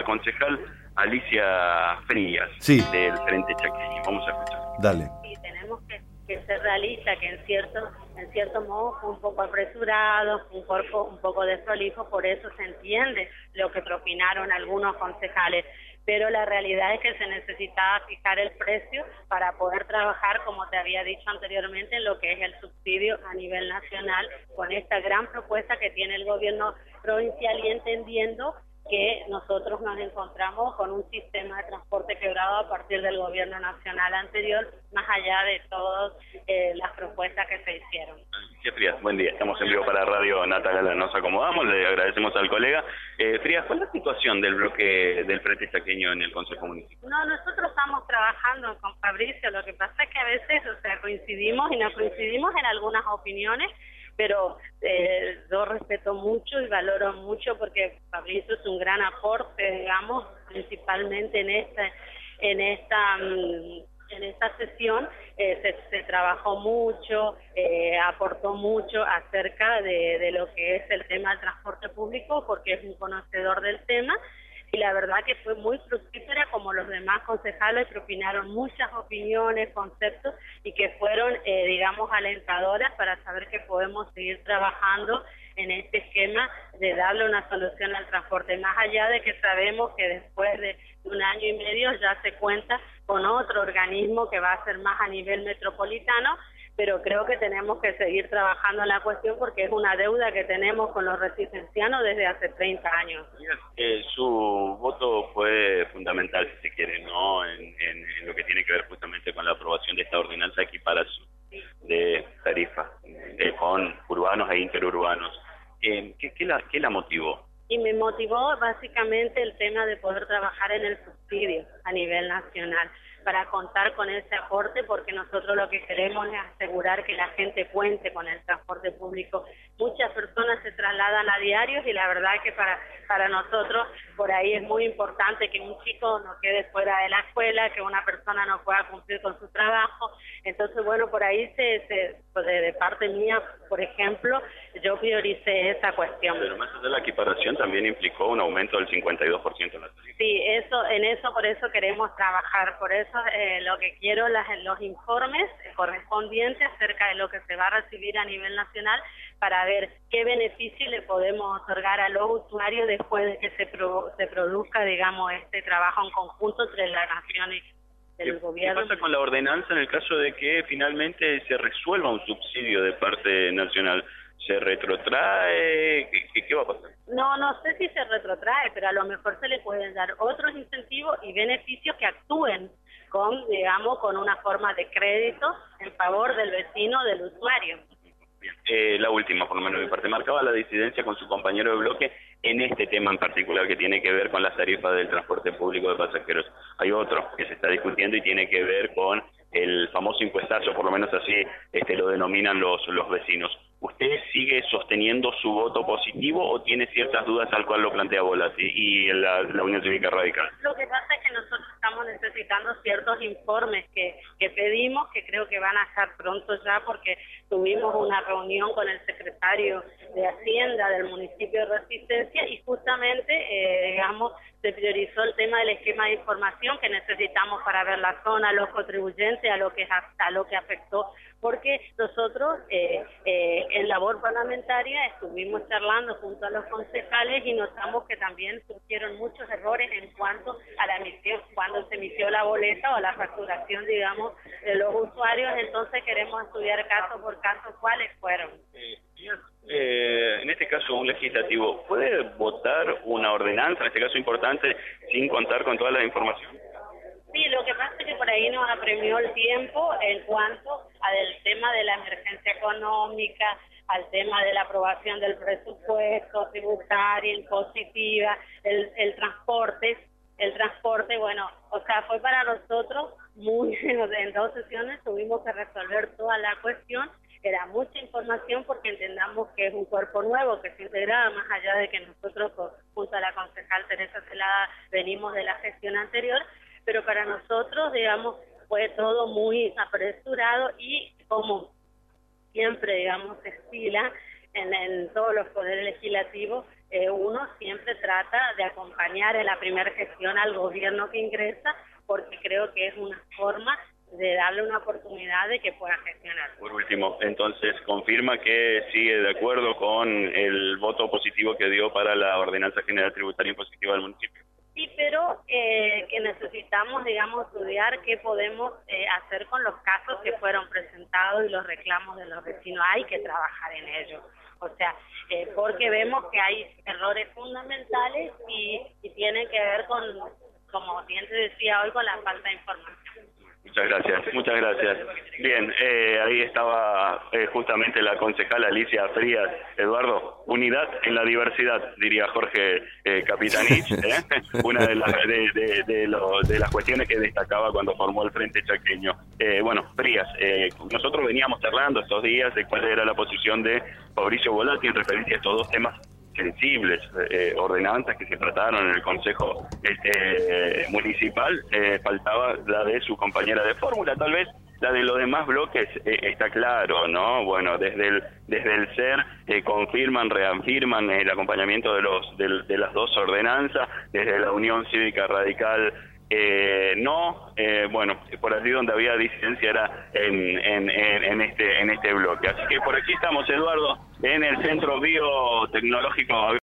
concejal Alicia Frías, sí, del Frente Chaqueño. Vamos a escuchar. Dale. Sí, tenemos que ser realistas, que en cierto modo fue un poco apresurado, fue un poco desprolijo, por eso se entiende lo que propinaron algunos concejales. Pero la realidad es que se necesitaba fijar el precio para poder trabajar, como te había dicho anteriormente, en lo que es el subsidio a nivel nacional, con esta gran propuesta que tiene el gobierno provincial y entendiendo que nosotros nos encontramos con un sistema de transporte quebrado a partir del gobierno nacional anterior, más allá de todas las propuestas que se hicieron. Alicia Frías, buen día. Estamos en vivo para Radio Natalia. Nos acomodamos, le agradecemos al colega. Frías, ¿cuál es la situación del bloque del Frente Chaqueño en el Consejo Municipal? No, nosotros estamos trabajando con Fabricio, lo que pasa es que a veces, coincidimos y no coincidimos en algunas opiniones, pero yo respeto mucho y valoro mucho porque Fabricio es un gran aporte, digamos, principalmente en esta sesión. Se trabajó mucho, aportó mucho acerca de lo que es el tema del transporte público, porque es un conocedor del tema. Y la verdad que fue muy fructífera, como los demás concejales propinaron muchas opiniones, conceptos, y que fueron, digamos, alentadoras para saber que podemos seguir trabajando en este esquema de darle una solución al transporte, más allá de que sabemos que después de un año y medio ya se cuenta con otro organismo que va a ser más a nivel metropolitano, pero creo que tenemos que seguir trabajando en la cuestión porque es una deuda que tenemos con los resistencianos desde hace 30 años. Su voto fue fundamental, si se quiere, ¿no? En lo que tiene que ver justamente con la aprobación de esta ordenanza de equiparación de tarifas con urbanos e interurbanos. ¿Qué la motivó? Y me motivó básicamente el tema de poder trabajar en el subsidio a nivel nacional, para contar con ese aporte, porque nosotros lo que queremos es asegurar que la gente cuente con el transporte público. Muchas personas se trasladan a diarios y la verdad que para nosotros por ahí es muy importante que un chico no quede fuera de la escuela, que una persona no pueda cumplir con su trabajo. Entonces, bueno, por ahí de parte mía, por ejemplo, yo prioricé esa cuestión. Pero más allá de la equiparación también implicó un aumento del 52% en la tarifa. Sí, por eso queremos trabajar, por eso lo que quiero, los informes correspondientes acerca de lo que se va a recibir a nivel nacional para ver qué beneficio le podemos otorgar a los usuarios después de que se produzca, digamos, este trabajo en conjunto entre la nación y el gobierno. ¿Qué pasa con la ordenanza en el caso de que finalmente se resuelva un subsidio de parte nacional? ¿Se retrotrae? ¿Qué va a pasar? No sé si se retrotrae, pero a lo mejor se le pueden dar otros incentivos y beneficios que actúen con una forma de crédito en favor del vecino, del usuario. Bien. La última, por lo menos de mi parte, marcaba la disidencia con su compañero de bloque en este tema en particular que tiene que ver con las tarifas del transporte público de pasajeros. Hay otro que se está discutiendo y tiene que ver con el famoso impuestazo, por lo menos así lo denominan los vecinos. ¿Usted sigue sosteniendo su voto positivo o tiene ciertas dudas al cual lo plantea Bolas y la Unión Cívica Radical? Lo que pasa es que nosotros estamos necesitando ciertos informes que pedimos, que creo que van a estar pronto ya, porque tuvimos una reunión con el secretario de Hacienda del municipio de Resistencia y justamente, se priorizó el tema del esquema de información que necesitamos para ver la zona, los contribuyentes, a lo que afectó, porque nosotros en labor parlamentaria estuvimos charlando junto a los concejales y notamos que también surgieron muchos errores en cuanto a la emisión, cuando se emitió la boleta o la facturación, digamos, de los usuarios. Entonces queremos estudiar caso por caso cuáles fueron. En este caso, un legislativo puede votar una ordenanza, en este caso importante, sin contar con toda la información. Sí, lo que pasa es que por ahí nos apremió el tiempo en cuanto al tema de la emergencia económica, al tema de la aprobación del presupuesto, tributaria, impositiva, el transporte, bueno, fue para nosotros en 2 sesiones tuvimos que resolver toda la cuestión. Era mucha información porque entendamos que es un cuerpo nuevo que se integraba, más allá de que nosotros junto a la concejal Teresa Celada venimos de la gestión anterior, pero para nosotros, fue todo muy apresurado y como siempre, se estila en todos los poderes legislativos, uno siempre trata de acompañar en la primera gestión al gobierno que ingresa, porque creo que es una forma de darle una oportunidad de que pueda gestionar. Por último, entonces, confirma que sigue de acuerdo con el voto positivo que dio para la Ordenanza General Tributaria Impositiva del municipio. Sí, pero que necesitamos, digamos, estudiar qué podemos hacer con los casos que fueron presentados y los reclamos de los vecinos. Hay que trabajar en ello. O sea, porque vemos que hay errores fundamentales y tienen que ver con, como bien te decía hoy, con la falta de información. Muchas gracias. Bien, ahí estaba justamente la concejala Alicia Frías. Eduardo, unidad en la diversidad, diría Jorge Capitanich, una de las cuestiones que destacaba cuando formó el Frente Chaqueño. Bueno, Frías, nosotros veníamos charlando estos días de cuál era la posición de Fabricio Volati en referencia a estos dos temas sensibles, ordenanzas que se trataron en el Consejo Municipal. Faltaba la de su compañera de fórmula, tal vez la de los demás bloques está claro, ¿no? Bueno, desde el SER confirman, reafirman el acompañamiento de las dos ordenanzas, desde la Unión Cívica Radical no, bueno, por allí donde había disidencia era en este bloque. Así que por aquí estamos, Eduardo, en el Centro Biotecnológico